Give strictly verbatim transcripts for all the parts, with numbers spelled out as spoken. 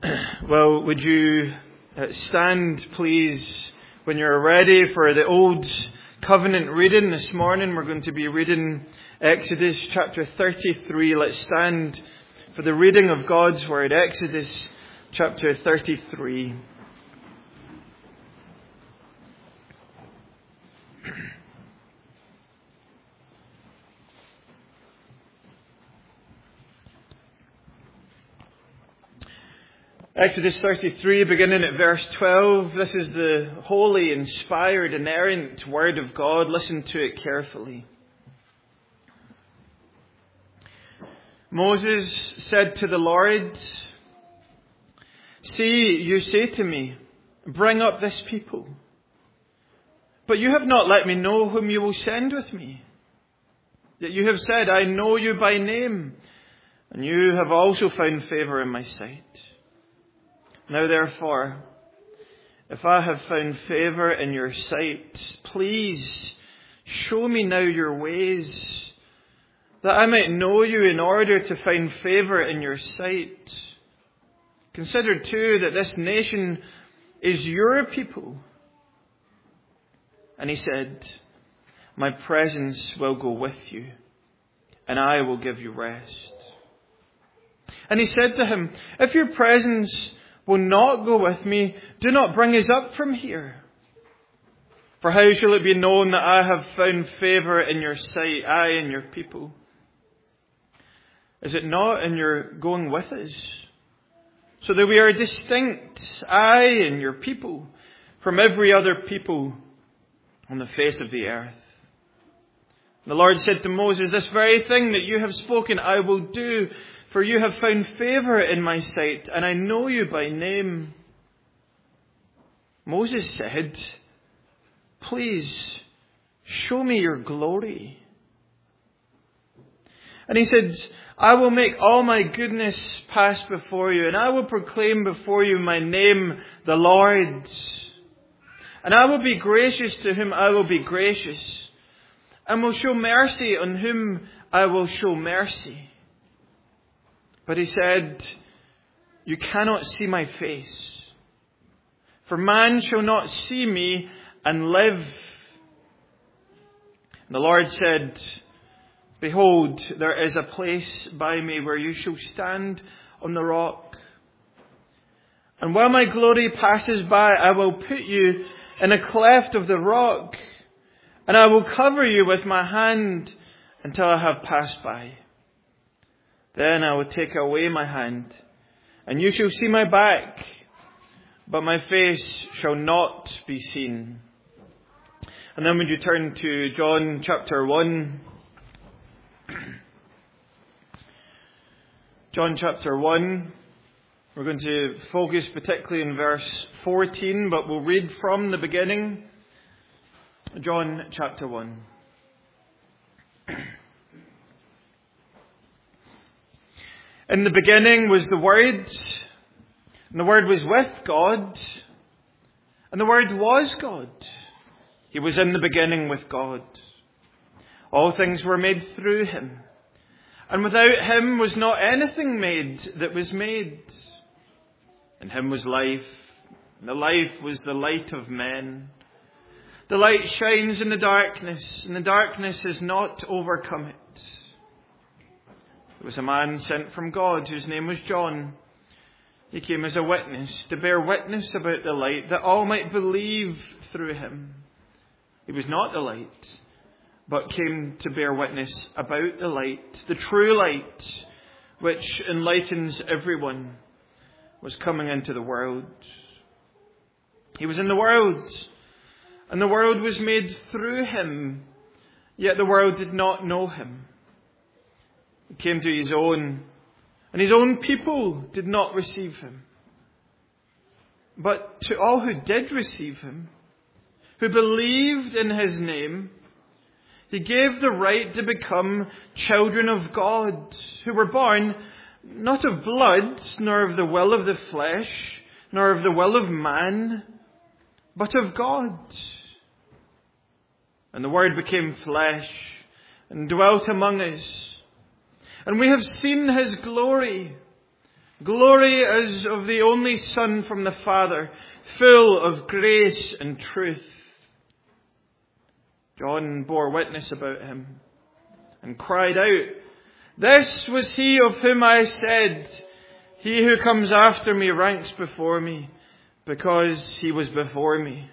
Well, would you uh, stand, please, when you're ready for the Old Covenant reading this morning? We're going to be reading Exodus chapter thirty-three. Let's stand for the reading of God's Word. Exodus chapter thirty-three. Exodus thirty-three, beginning at verse twelve. This is the holy, inspired, inerrant Word of God. Listen to it carefully. Moses said to the Lord, "See, you say to me, bring up this people. But you have not let me know whom you will send with me. Yet you have said, I know you by name, and you have also found favor in my sight. Now therefore, if I have found favor in your sight, please show me now your ways, that I might know you in order to find favor in your sight. Consider too that this nation is your people." And he said, "My presence will go with you, and I will give you rest." And he said to him, "If your presence will not go with me, do not bring us up from here. For how shall it be known that I have found favor in your sight, I and your people? Is it not in your going with us, so that we are distinct, I and your people, from every other people on the face of the earth?" And the Lord said to Moses, "This very thing that you have spoken I will do, for you have found favor in my sight, and I know you by name." Moses said, "Please show me your glory." And he said, "I will make all my goodness pass before you, and I will proclaim before you my name, the Lord. And I will be gracious to whom I will be gracious, and will show mercy on whom I will show mercy." But he said, "You cannot see my face, for man shall not see me and live." And the Lord said, "Behold, there is a place by me where you shall stand on the rock. And while my glory passes by, I will put you in a cleft of the rock, and I will cover you with my hand until I have passed by. Then I will take away my hand, and you shall see my back, but my face shall not be seen." And then would you turn to John chapter one. John chapter one. We're going to focus particularly in verse fourteen, but we'll read from the beginning. John chapter one. "In the beginning was the Word, and the Word was with God, and the Word was God. He was in the beginning with God. All things were made through him, and without him was not anything made that was made. In him was life, and the life was the light of men. The light shines in the darkness, and the darkness has not overcome it. There was a man sent from God whose name was John. He came as a witness to bear witness about the light, that all might believe through him. He was not the light, but came to bear witness about the light, the true light, which enlightens everyone, was coming into the world. He was in the world, and the world was made through him, yet the world did not know him. He came to his own, and his own people did not receive him. But to all who did receive him, who believed in his name, he gave the right to become children of God, who were born not of blood, nor of the will of the flesh, nor of the will of man, but of God. And the Word became flesh and dwelt among us. And we have seen his glory, Glory as of the only Son from the Father, full of grace and truth. John bore witness about him and cried out, "This was he of whom I said, he who comes after me ranks before me, because he was before me."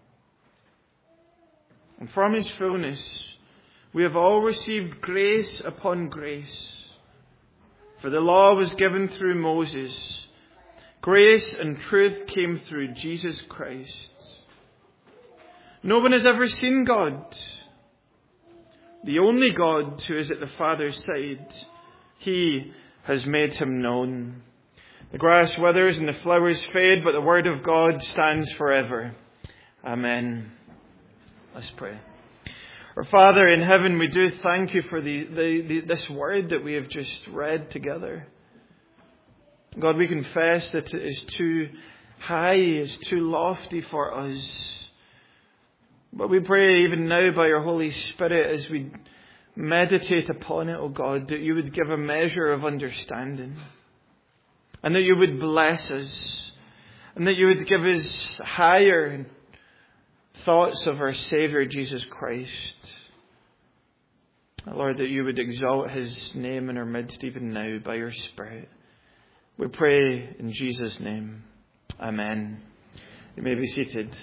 And from his fullness we have all received grace upon grace. For the law was given through Moses. Grace and truth came through Jesus Christ. No one has ever seen God. The only God who is at the Father's side, he has made him known. The grass withers and the flowers fade, but the word of God stands forever. Amen. Let's pray. Our Father in heaven, we do thank you for the, the, the, this word that we have just read together. God, we confess that it is too high, it's too lofty for us. But we pray even now by your Holy Spirit as we meditate upon it, O God, that you would give a measure of understanding. And that you would bless us. And that you would give us higher thoughts of our Saviour Jesus Christ. Lord, that you would exalt his name in our midst even now by your Spirit. We pray in Jesus' name. Amen. You may be seated.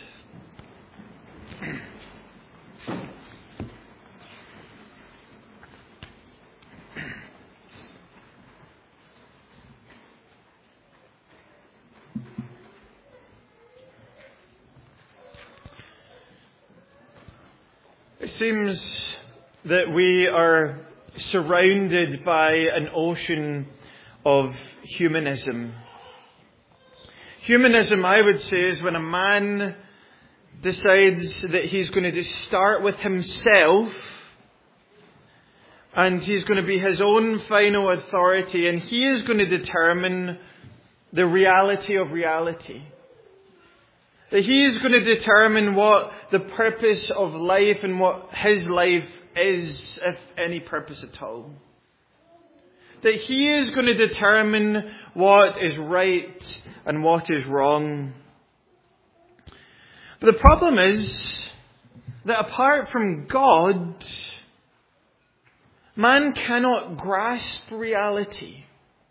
It seems that we are surrounded by an ocean of humanism. Humanism, I would say, is when a man decides that he's going to just start with himself and he's going to be his own final authority and he is going to determine the reality of reality. That he is going to determine what the purpose of life and what his life is, if any purpose at all. That he is going to determine what is right and what is wrong. But the problem is that apart from God, man cannot grasp reality.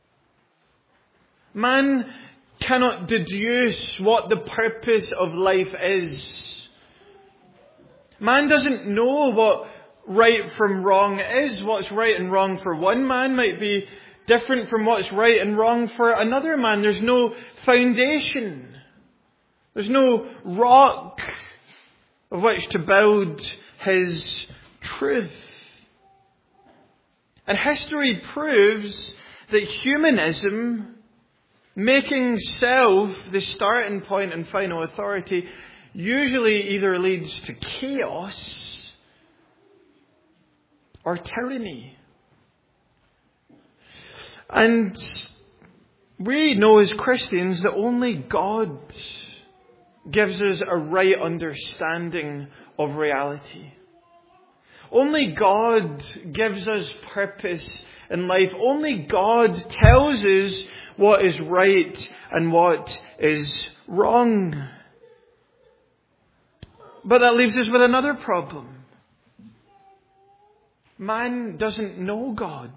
Man cannot deduce what the purpose of life is. Man doesn't know what right from wrong is. What's right and wrong for one man might be different from what's right and wrong for another man. There's no foundation. There's no rock of which to build his truth. And history proves that humanism, making self the starting point and final authority, usually either leads to chaos or tyranny. And we know as Christians that only God gives us a right understanding of reality. Only God gives us purpose in life. Only God tells us what is right and what is wrong. But that leaves us with another problem. Man doesn't know God.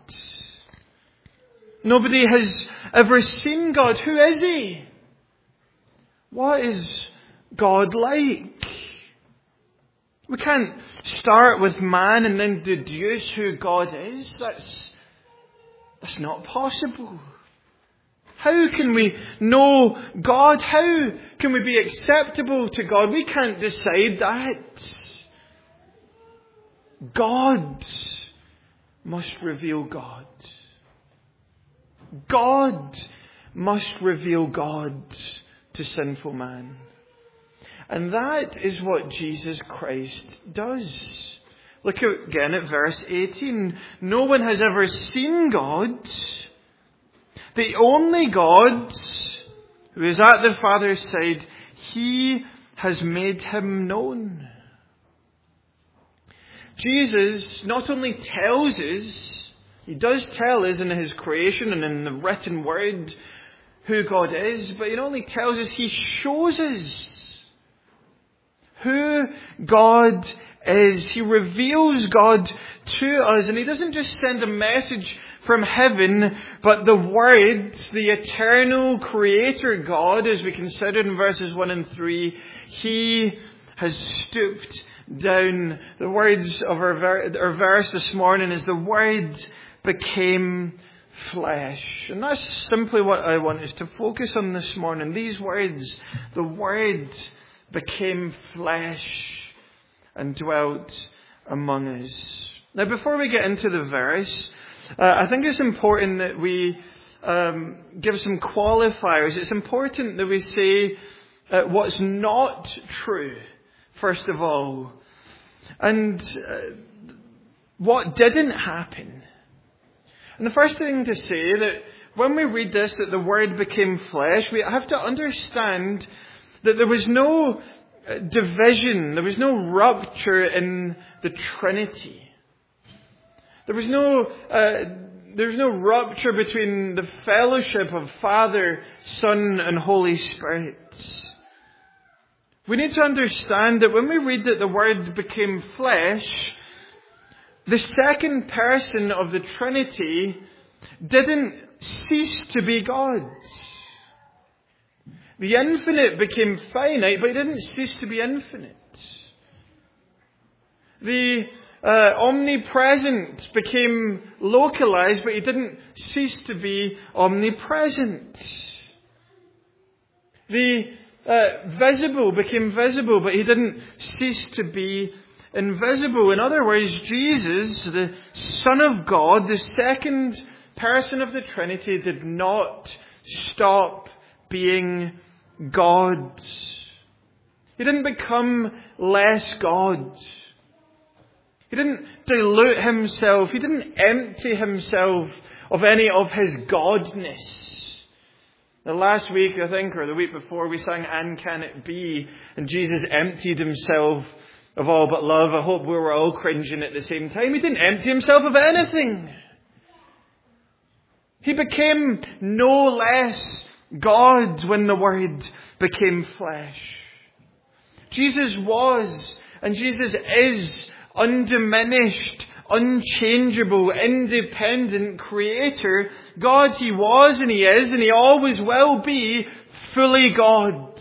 Nobody has ever seen God. Who is he? What is God like? We can't start with man and then deduce who God is. That's, that's not possible. How can we know God? How can we be acceptable to God? We can't decide that. God must reveal God. God must reveal God to sinful man. And that is what Jesus Christ does. Look again at verse eighteen. No one has ever seen God. The only God who is at the Father's side, he has made him known. Jesus not only tells us, he does tell us in his creation and in the written word who God is, but He not only tells us, He shows us who God is. He reveals God to us, and He doesn't just send a message from heaven, but the Word, the eternal Creator God, as we considered in verses one and three, He has stooped down. The words of our, ver- our verse this morning is the Word became flesh. And that's simply what I want us to focus on this morning. These words, the Word became flesh and dwelt among us. Now, before we get into the verse, uh, I think it's important that we um, give some qualifiers. It's important that we say uh, what's not true, first of all, and uh, what didn't happen. And the first thing to say that when we read this, that the Word became flesh, we have to understand that there was no division, there was no rupture in the Trinity. There was no, uh, there was no rupture between the fellowship of Father, Son, and Holy Spirit. We need to understand that when we read that the Word became flesh, the second person of the Trinity didn't cease to be God. The infinite became finite, but it didn't cease to be infinite. The uh, omnipresent became localized, but it didn't cease to be omnipresent. The uh, visible became visible, but He didn't cease to be invisible. In other words, Jesus, the Son of God, the second person of the Trinity, did not stop being God. He didn't become less God. He didn't dilute Himself. He didn't empty Himself of any of His godness. The last week, I think, or the week before, we sang "And Can It Be?" and Jesus emptied Himself of all but love. I hope we were all cringing at the same time. He didn't empty Himself of anything. He became no less God when the Word became flesh. Jesus was, and Jesus is, undiminished, unchangeable, independent Creator. God He was, and He is, and He always will be fully God.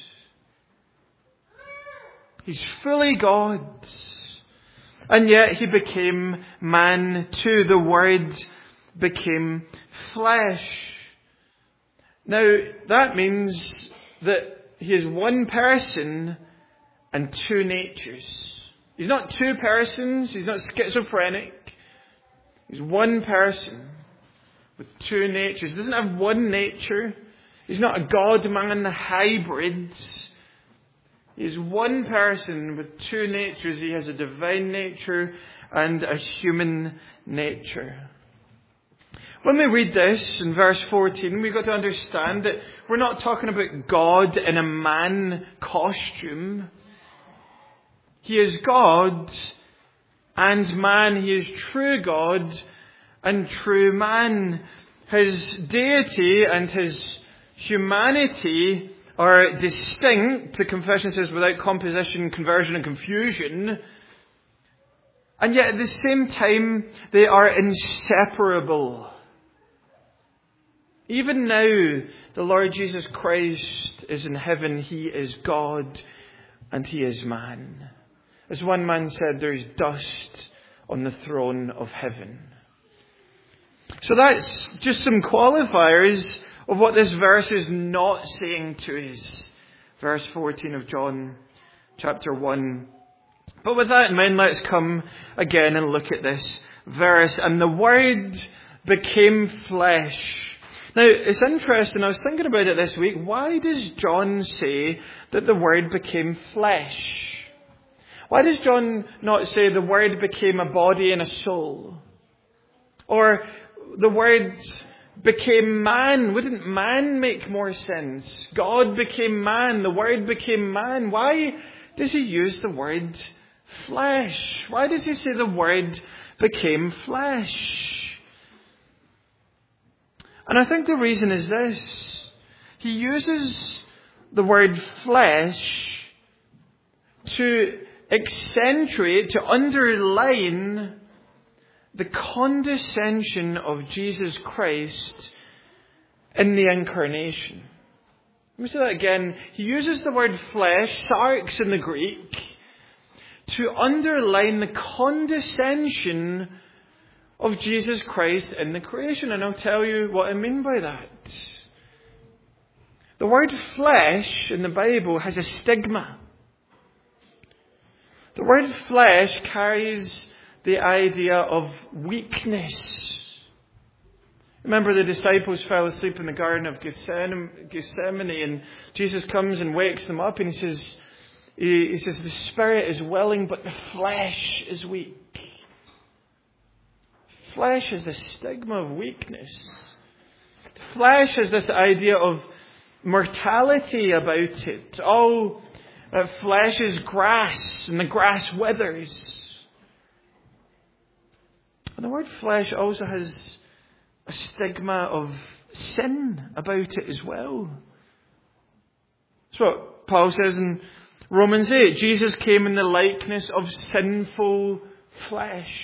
He's fully God. And yet He became man too. The Word became flesh. Now, that means that He is one person and two natures. He's not two persons. He's not schizophrenic. He's one person with two natures. He doesn't have one nature. He's not a God-man hybrid. He is one person with two natures. He has a divine nature and a human nature. When we read this in verse fourteen, we've got to understand that we're not talking about God in a man costume. He is God and man. He is true God and true man. His deity and His humanity are distinct. The confession says without composition, conversion and confusion. And yet at the same time, they are inseparable. Even now, the Lord Jesus Christ is in heaven. He is God and He is man. As one man said, there is dust on the throne of heaven. So that's just some qualifiers of what this verse is not saying to us. Verse fourteen of John chapter one. But with that in mind, let's come again and look at this verse. And the Word became flesh. Now, it's interesting, I was thinking about it this week. Why does John say that the Word became flesh? Why does John not say the Word became a body and a soul? Or the Word became man? Wouldn't man make more sense? God became man. The Word became man. Why does he use the word flesh? Why does he say the Word became flesh? And I think the reason is this. he uses the word flesh to accentuate, to underline the condescension of Jesus Christ in the incarnation. Let me say that again. He uses the word flesh, sarx in the Greek, to underline the condescension of Jesus Christ in the creation. And I'll tell you what I mean by that. The word flesh in the Bible has a stigma. The word flesh carries the idea of weakness. Remember, the disciples fell asleep in the Garden of Gethsemane, and Jesus comes and wakes them up, and he says, he, he says, the spirit is willing, but the flesh is weak. Flesh has the stigma of weakness. The flesh has this idea of mortality about it. All uh, flesh is grass, and the grass withers. And the word flesh also has a stigma of sin about it as well. That's what Paul says in Romans eight. Jesus came in the likeness of sinful flesh.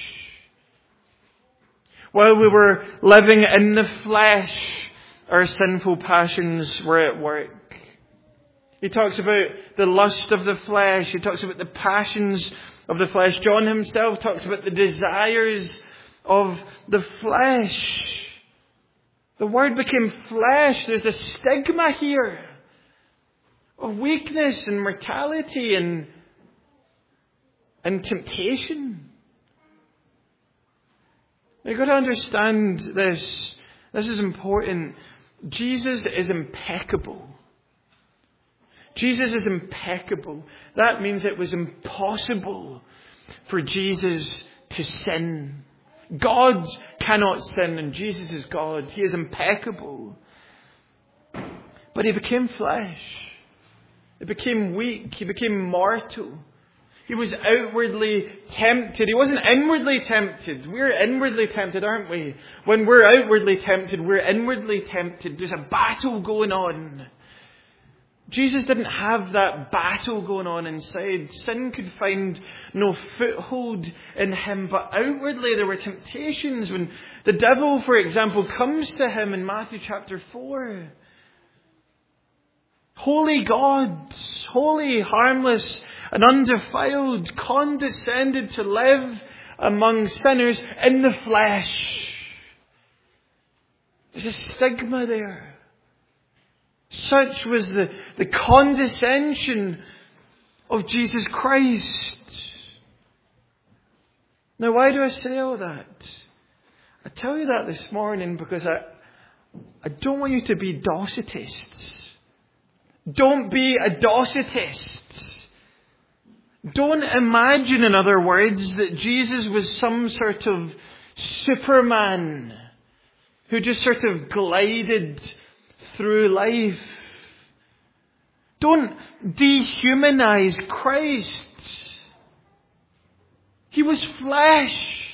While we were living in the flesh, our sinful passions were at work. He talks about the lust of the flesh. He talks about the passions of the flesh. John himself talks about the desires of the flesh. The word became flesh. There's a stigma here of weakness and mortality and, and temptation. You've got to understand this. This is important. Jesus is impeccable. Jesus is impeccable. That means it was impossible for Jesus to sin. God cannot sin, and Jesus is God. He is impeccable. But he became flesh. He became weak. He became mortal. He was outwardly tempted. He wasn't inwardly tempted. We're inwardly tempted, aren't we? When we're outwardly tempted, we're inwardly tempted. There's a battle going on. Jesus didn't have that battle going on inside. Sin could find no foothold in him, but outwardly there were temptations. When the devil, for example, comes to him in Matthew chapter four. Holy God, holy, harmless, and undefiled, condescended to live among sinners in the flesh. There's a stigma there. Such was the, the condescension of Jesus Christ. Now, why do I say all that? I tell you that this morning because I, I don't want you to be Docetists. Don't be a Docetist. Don't imagine, in other words, that Jesus was some sort of Superman who just sort of glided through life. Don't dehumanize Christ. He was flesh.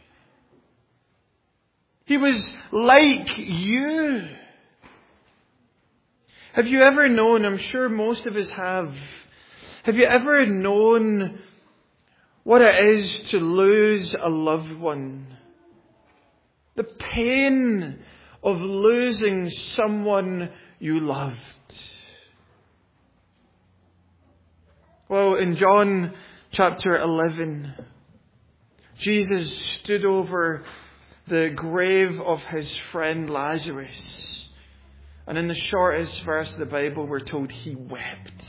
He was like you. Have you ever known, I'm sure most of us have, have you ever known what it is to lose a loved one? The pain of losing someone you loved. Well, in John chapter eleven, Jesus stood over the grave of his friend Lazarus. And in the shortest verse of the Bible, we're told he wept.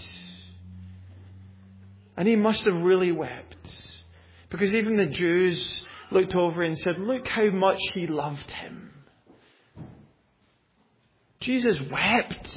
And he must have really wept. Because even the Jews looked over and said, look how much he loved him. Jesus wept.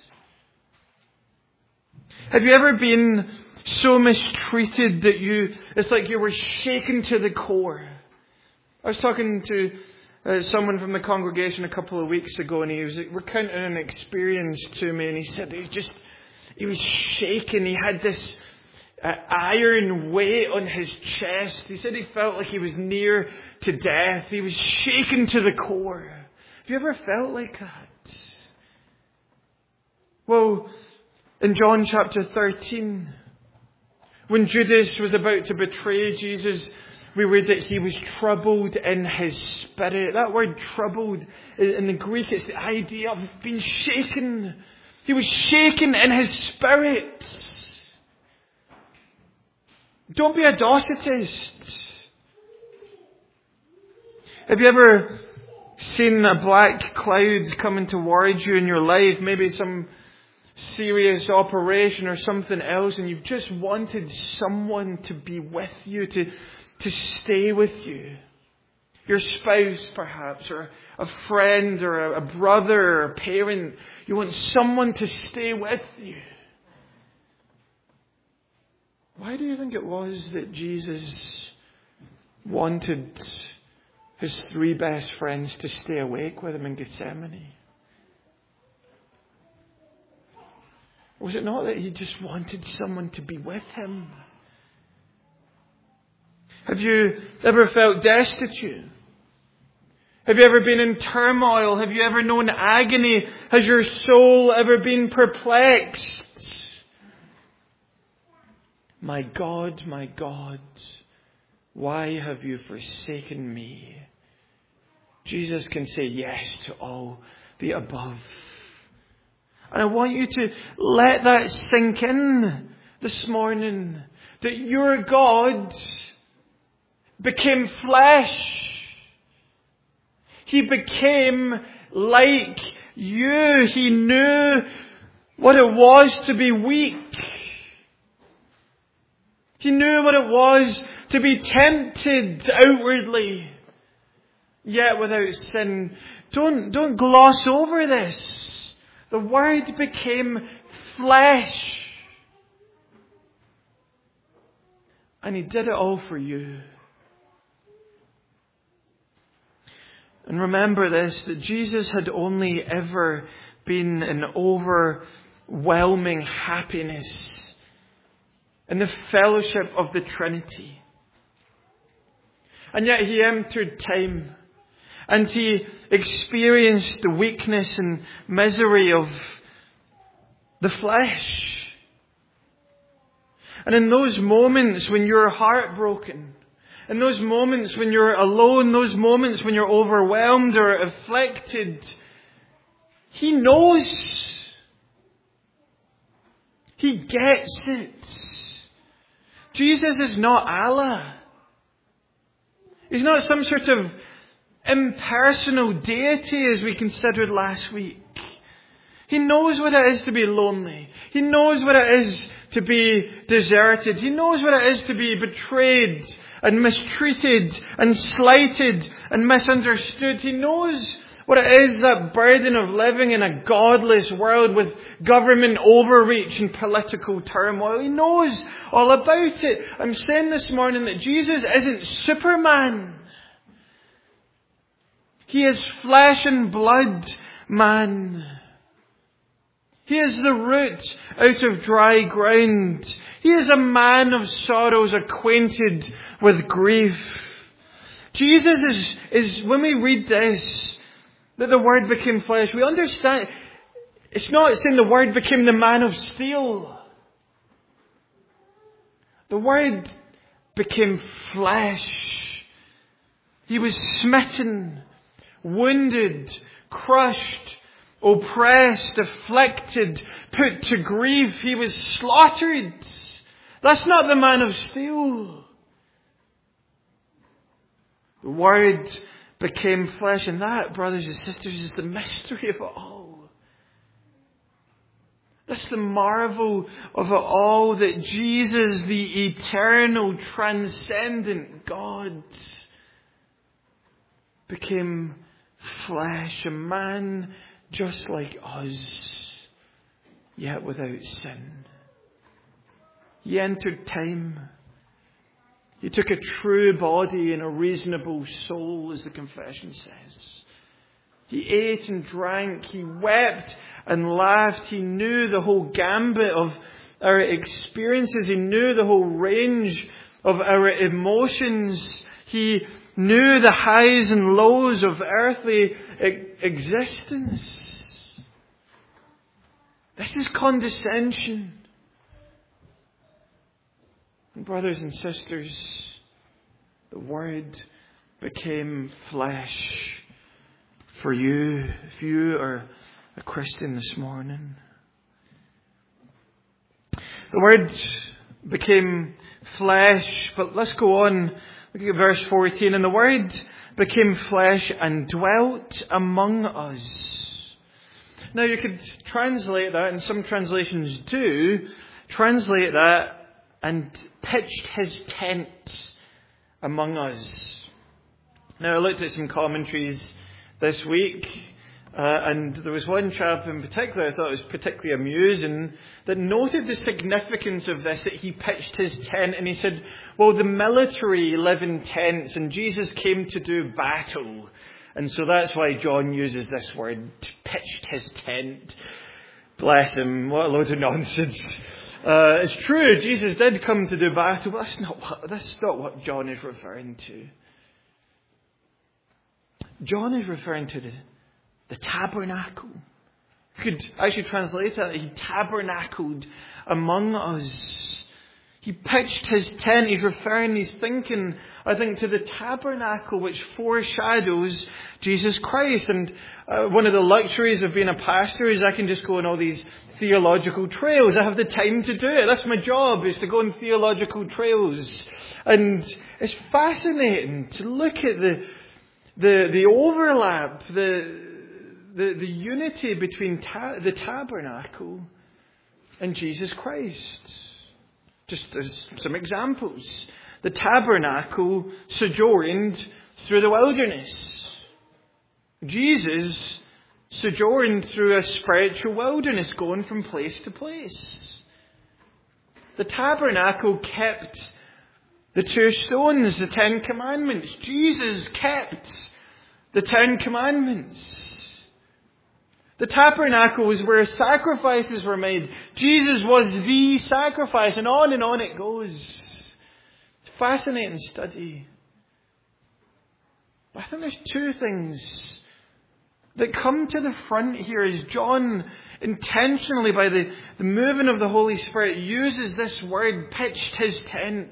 Have you ever been so mistreated that you, it's like you were shaken to the core? I was talking to uh, someone from the congregation a couple of weeks ago, and he was recounting an experience to me, and he said he was just, he was shaken. He had this uh, iron weight on his chest. He said he felt like he was near to death. He was shaken to the core. Have you ever felt like that? Well, in John chapter thirteen, when Judas was about to betray Jesus, we read that he was troubled in his spirit. That word troubled, in the Greek, it's the idea of being shaken. He was shaken in his spirit. Don't be a Docetist. Have you ever seen a black cloud coming towards you in your life? Maybe some serious operation or something else, and you've just wanted someone to be with you, to, to stay with you. Your spouse, perhaps, or a friend, or a, a brother, or a parent. You want someone to stay with you. Why do you think it was that Jesus wanted his three best friends to stay awake with him in Gethsemane? Was it not that he just wanted someone to be with him? Have you ever felt destitute? Have you ever been in turmoil? Have you ever known agony? Has your soul ever been perplexed? My God, my God, why have you forsaken me? Jesus can say yes to all the above. And I want you to let that sink in this morning, that your God became flesh. He became like you. He knew what it was to be weak. He knew what it was to be tempted outwardly, yet without sin. Don't, don't gloss over this. The Word became flesh. And He did it all for you. And remember this, that Jesus had only ever been in overwhelming happiness in the fellowship of the Trinity. And yet He entered time. And He experienced the weakness and misery of the flesh. And in those moments when you're heartbroken, in those moments when you're alone, those moments when you're overwhelmed or afflicted, He knows. He gets it. Jesus is not Allah. He's not some sort of impersonal deity as we considered last week. He knows what it is to be lonely. He knows what it is to be deserted. He knows what it is to be betrayed and mistreated and slighted and misunderstood. He knows what it is, that burden of living in a godless world with government overreach and political turmoil. He knows all about it. I'm saying this morning that Jesus isn't Superman. He is flesh and blood man. He is the root out of dry ground. He is a man of sorrows, acquainted with grief. Jesus is, is when we read this, that the Word became flesh, we understand, it's not saying the Word became the man of steel. The Word became flesh. He was smitten, wounded, crushed, oppressed, afflicted, put to grief. He was slaughtered. That's not the man of steel. The Word became flesh, and that, brothers and sisters, is the mystery of it all. That's the marvel of it all, that Jesus, the eternal, transcendent God, became flesh, a man just like us, yet without sin. He entered time. He took a true body and a reasonable soul, as the confession says. He ate and drank. He wept and laughed. He knew the whole gambit of our experiences. He knew the whole range of our emotions. He knew the highs and lows of earthly existence. This is condescension. And brothers and sisters, the Word became flesh for you, if you are a Christian this morning. The Word became flesh, but let's go on. Look at verse fourteen. And the Word became flesh and dwelt among us. Now you could translate that, and some translations do, translate that and pitched his tent among us. Now I looked at some commentaries this week, uh, and there was one chap in particular I thought was particularly amusing that noted the significance of this, that he pitched his tent, and he said, well, the military live in tents and Jesus came to do battle. And so that's why John uses this word, pitched his tent. Bless him, what a load of nonsense. Uh, it's true, Jesus did come to do battle, but that's not what, that's not what John is referring to. John is referring to the, the tabernacle. You could actually translate that. He tabernacled among us. He pitched his tent. He's referring, he's thinking, I think, to the tabernacle which foreshadows Jesus Christ. And uh, one of the luxuries of being a pastor is I can just go on all these theological trails. I have the time to do it. That's my job, is to go on theological trails. And it's fascinating to look at the the the overlap, the the, the unity between ta- the tabernacle and Jesus Christ. Just as some examples. The tabernacle sojourned through the wilderness. Jesus sojourned through a spiritual wilderness, going from place to place. The tabernacle kept the two stones, the Ten Commandments. Jesus kept the Ten Commandments. The tabernacle was where sacrifices were made. Jesus was the sacrifice, and on and on it goes. It's a fascinating study. But I think there's two things that come to the front here as John intentionally, by the, the moving of the Holy Spirit, uses this word, pitched his tent.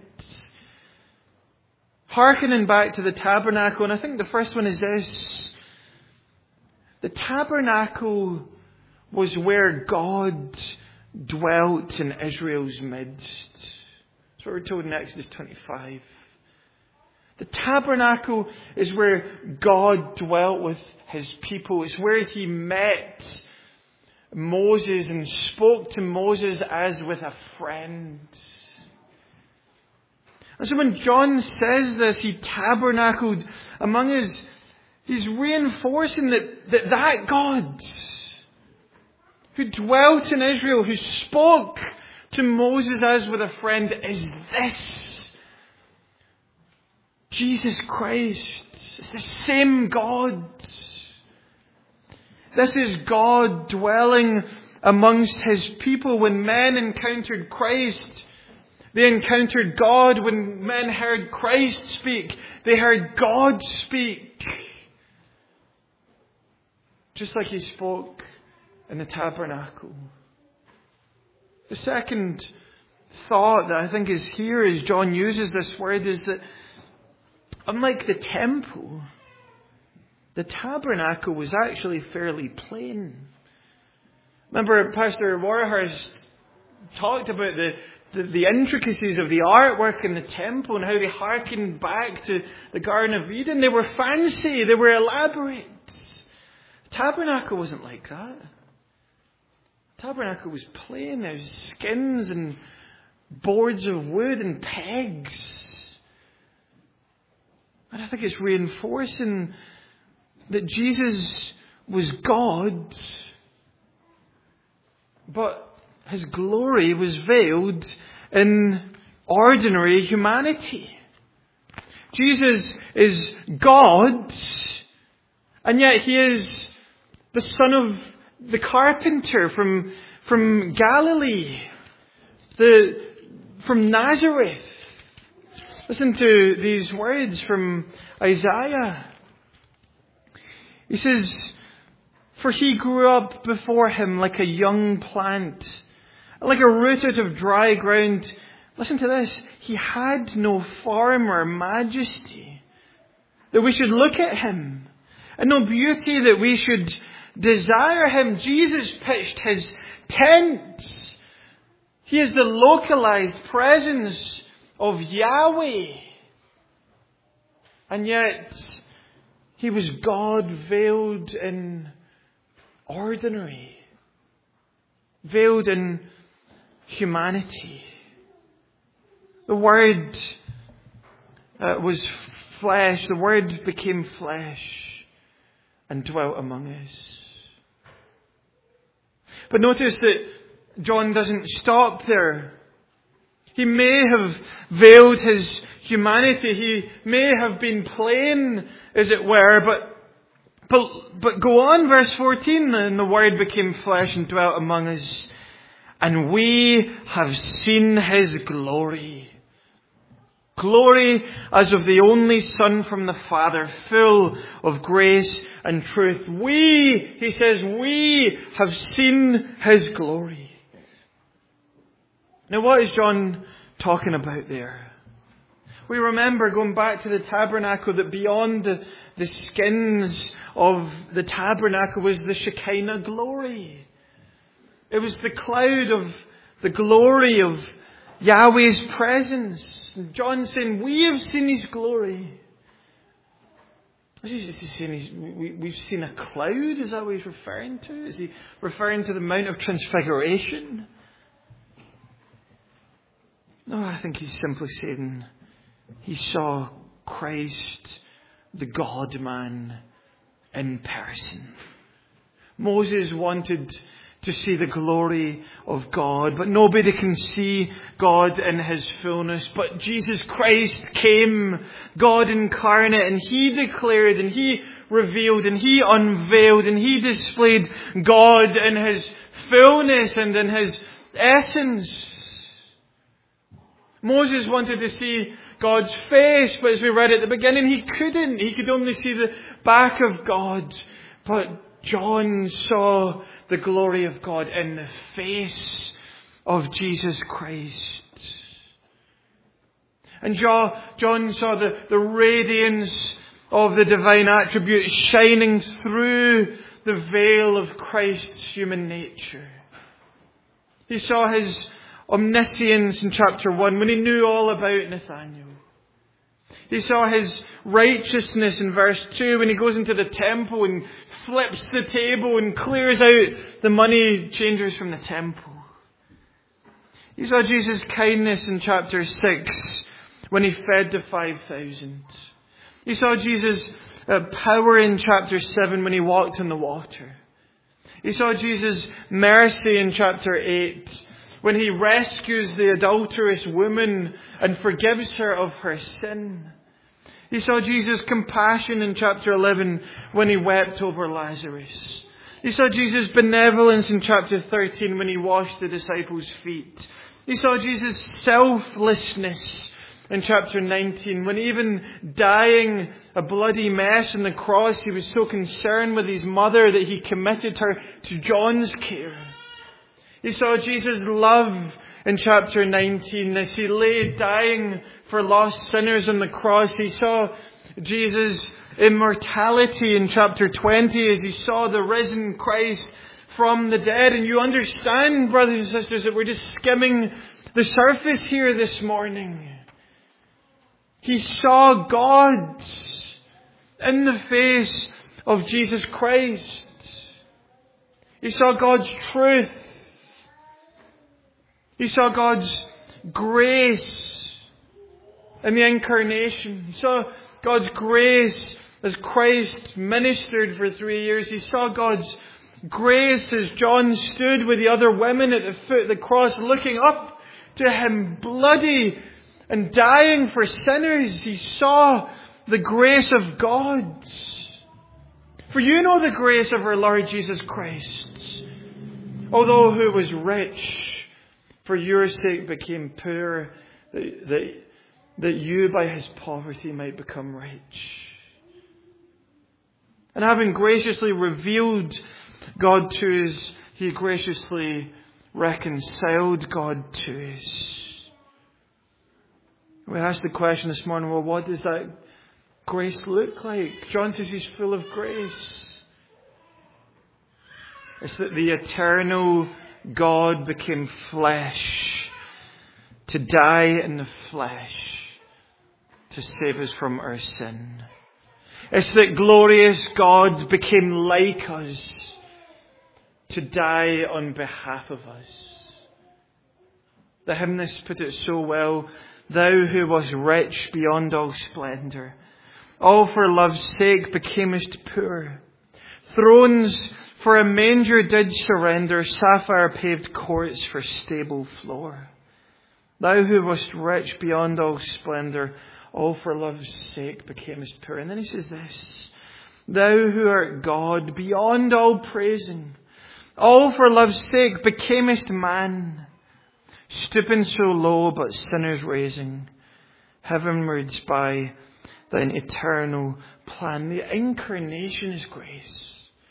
Hearkening back to the tabernacle, and I think the first one is this. The tabernacle was where God dwelt in Israel's midst. That's what we're told in Exodus twenty-five. The tabernacle is where God dwelt with his people. It's where he met Moses and spoke to Moses as with a friend. And so when John says this, he tabernacled among us, he's reinforcing that, that that God who dwelt in Israel, who spoke to Moses as with a friend, is this Jesus Christ. It's the same God. This is God dwelling amongst his people. When men encountered Christ, they encountered God. When men heard Christ speak, they heard God speak. Just like he spoke in the tabernacle. The second thought that I think is here as John uses this word is that unlike the temple, the tabernacle was actually fairly plain. Remember, Pastor Warhurst talked about the, the, the intricacies of the artwork in the temple and how they harkened back to the Garden of Eden. They were fancy, they were elaborate. The tabernacle wasn't like that. The tabernacle was plain. There was skins and boards of wood and pegs. And I think it's reinforcing that Jesus was God, but his glory was veiled in ordinary humanity. Jesus is God, and yet he is the son of the carpenter from, from Galilee, the, from Nazareth. Listen to these words from Isaiah. He says, For he grew up before him like a young plant, like a root out of dry ground. Listen to this. He had no form or majesty that we should look at him, and no beauty that we should desire him. Jesus pitched his tent. He is the localized presence of Yahweh. And yet, he was God veiled in ordinary, veiled in humanity. The Word uh, was flesh. The Word became flesh and dwelt among us. But notice that John doesn't stop there. He may have veiled his humanity. He may have been plain, as it were, but but but go on, verse fourteen, and the Word became flesh and dwelt among us, and we have seen his glory. Glory as of the only Son from the Father, full of grace and truth. We, he says, we have seen his glory. Now, what is John talking about there? We remember, going back to the tabernacle, that beyond the, the skins of the tabernacle was the Shekinah glory. It was the cloud of the glory of Yahweh's presence. And John's saying, we have seen his glory. Is he, is he saying he's, we, we've seen a cloud? Is that what he's referring to? Is he referring to the Mount of Transfiguration? No, I think he's simply saying he saw Christ, the God-man, in person. Moses wanted to see the glory of God, but nobody can see God in his fullness. But Jesus Christ came, God incarnate, and he declared and he revealed and he unveiled and he displayed God in his fullness and in his essence. Moses wanted to see God's face, but as we read at the beginning, he couldn't. He could only see the back of God. But John saw the glory of God in the face of Jesus Christ. And John saw the, the radiance of the divine attributes shining through the veil of Christ's human nature. He saw his omniscience in chapter one when he knew all about Nathanael. He saw his righteousness in verse two when he goes into the temple and flips the table and clears out the money changers from the temple. He saw Jesus' kindness in chapter six when he fed the five thousand. He saw Jesus' uh, power in chapter seven when he walked on the water. He saw Jesus' mercy in chapter eight when he rescues the adulterous woman and forgives her of her sin. He saw Jesus' compassion in chapter eleven when he wept over Lazarus. He saw Jesus' benevolence in chapter thirteen when he washed the disciples' feet. He saw Jesus' selflessness in chapter nineteen when, even dying a bloody mess on the cross, he was so concerned with his mother that he committed her to John's care. He saw Jesus' love in chapter nineteen as he lay dying for lost sinners on the cross. He saw Jesus' immortality in chapter twenty as he saw the risen Christ from the dead. And you understand, brothers and sisters, that we're just skimming the surface here this morning. He saw God in the face of Jesus Christ. He saw God's truth. He saw God's grace in the incarnation. He saw God's grace as Christ ministered for three years. He saw God's grace as John stood with the other women at the foot of the cross, looking up to him, bloody and dying for sinners. He saw the grace of God. For you know the grace of our Lord Jesus Christ. Although who was rich, for your sake became poor, that, that, that you by his poverty might become rich. And having graciously revealed God to us, He graciously reconciled God to us. We asked the question this morning, well, what does that grace look like? John says He's full of grace. It's that the eternal God became flesh to die in the flesh to save us from our sin. It's that glorious God became like us to die on behalf of us. The hymnist put it so well, thou who was rich beyond all splendour, all for love's sake becamest poor. Thrones for a manger did surrender, sapphire paved courts for stable floor. Thou who wast rich beyond all splendour, all for love's sake becamest poor. And then he says this, thou who art God beyond all praising, all for love's sake becamest man, stooping so low but sinners raising, heavenwards by thine eternal plan. The incarnation is grace.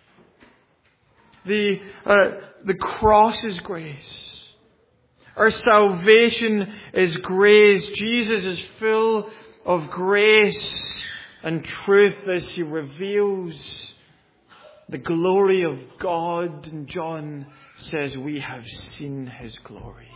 The, uh, the cross is grace. Our salvation is grace. Jesus is full of grace and truth as He reveals the glory of God. And John says, we have seen His glory.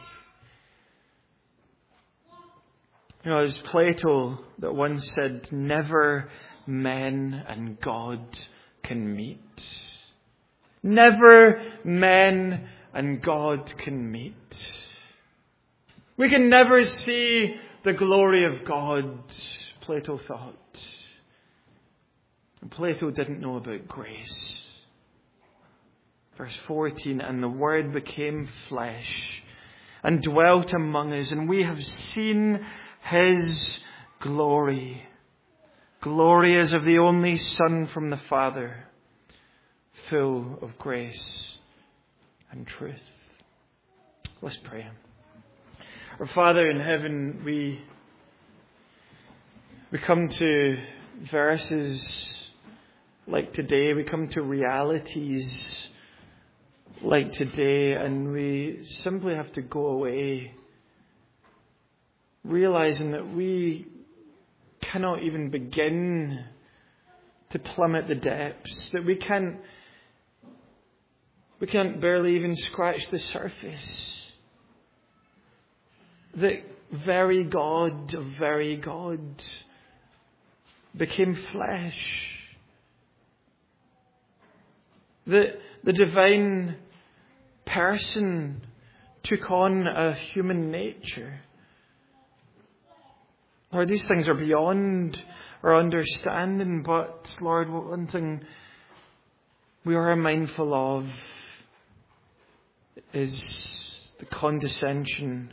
You know, it was Plato that once said, never men and God can meet. Never men and God can meet. We can never see the glory of God, Plato thought. And Plato didn't know about grace. Verse fourteen, and the Word became flesh and dwelt among us, and we have seen His glory. Glory as of the only Son from the Father, full of grace and truth. Let's pray. Our Father in heaven, we we come to verses like today, we come to realities like today, and we simply have to go away realizing that we cannot even begin to plummet the depths, that we can't we can't barely even scratch the surface. The very God of very God became flesh. The, the divine person took on a human nature. Lord, these things are beyond our understanding, but Lord, one thing we are mindful of is the condescension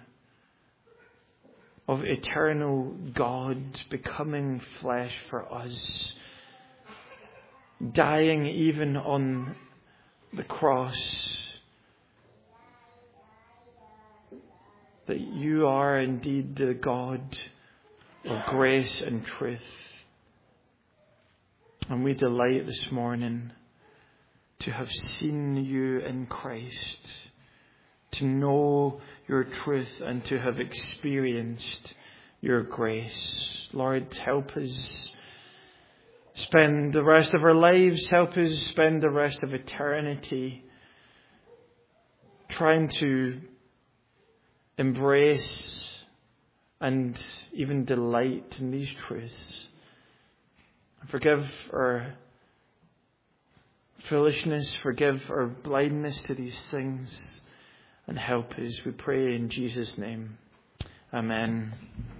of eternal God becoming flesh for us, dying even on the cross. That you are indeed the God of grace and truth. And we delight this morning to have seen you in Christ, to know your truth and to have experienced your grace. Lord, help us spend the rest of our lives, help us spend the rest of eternity trying to embrace and even delight in these truths. Forgive our foolishness, forgive our blindness to these things, and help us, we pray in Jesus' name. Amen.